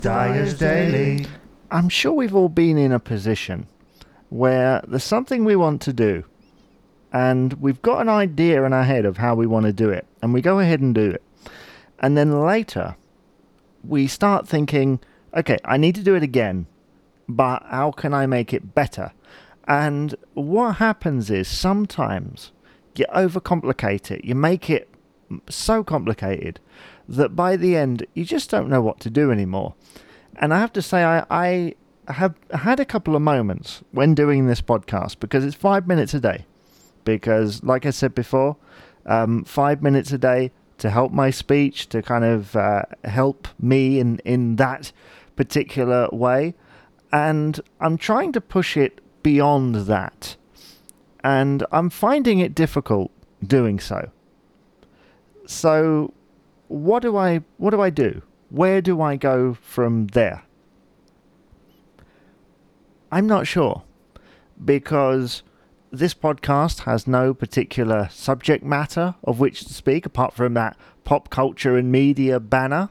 Dyer's Daily. I'm sure we've all been in a position where there's something we want to do and we've got an idea in our head of how we want to do it, and we go ahead and do it. And then later we start thinking, okay, I need to do it again, but how can I make it better? And what happens is sometimes you overcomplicate it. You make it so complicated that by the end you just don't know what to do anymore. And I have to say, I have had a couple of moments when doing this podcast, because it's 5 minutes a day. Because, like I said before, 5 minutes a day to help my speech, to kind of help me in that particular way. And I'm trying to push it beyond that. And I'm finding it difficult doing so. So what do I do? Where do I go from there? I'm not sure, because this podcast has no particular subject matter of which to speak apart from that pop culture and media banner.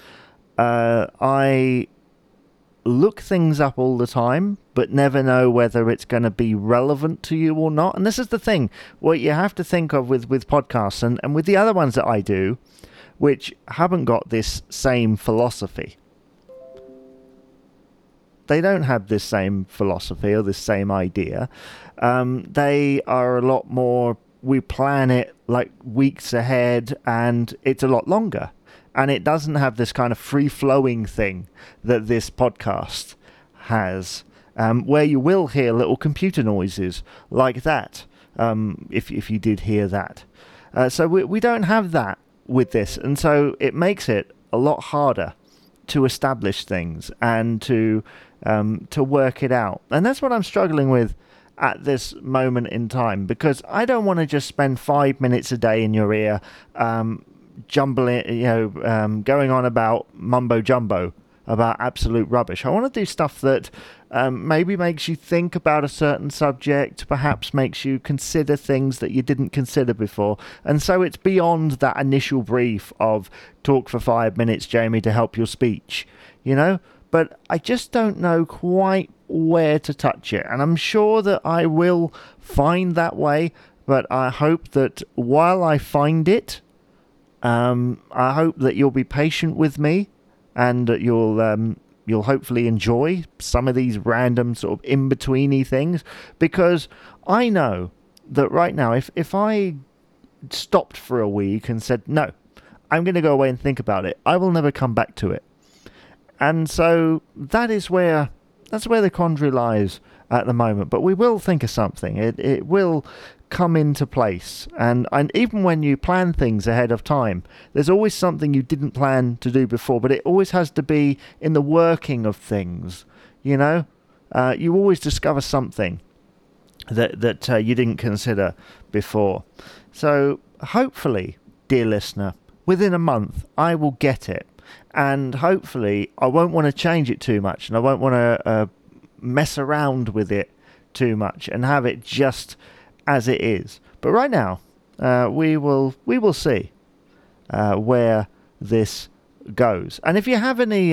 I look things up all the time, but never know whether it's going to be relevant to you or not. And this is the thing, what you have to think of with podcasts and with the other ones that I do, which haven't got this same philosophy. They don't have this same philosophy or this same idea. They are a lot more, we plan it like weeks ahead, and it's a lot longer. And it doesn't have this kind of free-flowing thing that this podcast has, where you will hear little computer noises like that, if you did hear that. So we don't have that with this, and so it makes it a lot harder to establish things and to work it out. And that's what I'm struggling with at this moment in time, because I don't want to just spend 5 minutes a day in your ear jumbling, going on about mumbo jumbo, about absolute rubbish. I want to do stuff that maybe makes you think about a certain subject, perhaps makes you consider things that you didn't consider before. And so it's beyond that initial brief of talk for 5 minutes, Jamie, to help your speech, But I just don't know quite where to touch it. And I'm sure that I will find that way, but I hope that while I find it, I hope that you'll be patient with me, and that you'll hopefully enjoy some of these random sort of in-betweeny things, because I know that right now, if I stopped for a week and said, no, I'm going to go away and think about it, I will never come back to it. And so that's where the quandary lies at the moment. But we will think of something. It will come into place. And even when you plan things ahead of time, there's always something you didn't plan to do before, but it always has to be in the working of things, You always discover something that you didn't consider before. So hopefully, dear listener, within a month, I will get it. And hopefully I won't want to change it too much, and I won't want to mess around with it too much and have it just as it is. But right now, we will see where this goes. And if you have any,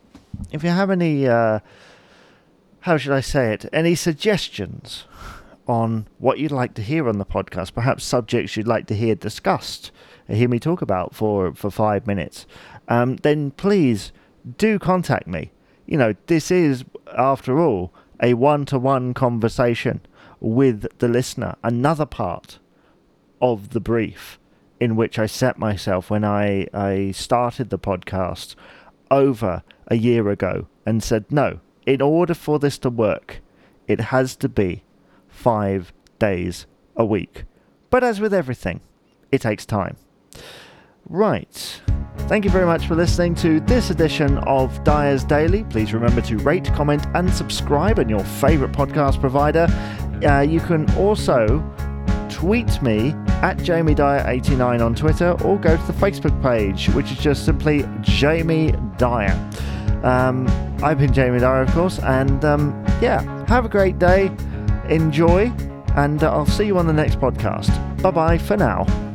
how should I say it? Any suggestions on what you'd like to hear on the podcast, perhaps subjects you'd like to hear discussed, hear me talk about for 5 minutes, then please do contact me. This is, after all, a one-to-one conversation with the listener, another part of the brief in which I set myself when I started the podcast over a year ago and said, no, in order for this to work, it has to be 5 days a week. But as with everything, it takes time. Right. Thank you very much for listening to this edition of Dyer's Daily. Please remember to rate, comment, and subscribe on your favourite podcast provider. You can also tweet me at Jamie Dyer89 on Twitter, or go to the Facebook page, which is just simply Jamie Dyer. I've been Jamie Dyer, of course, and have a great day, enjoy, and I'll see you on the next podcast. Bye-bye for now.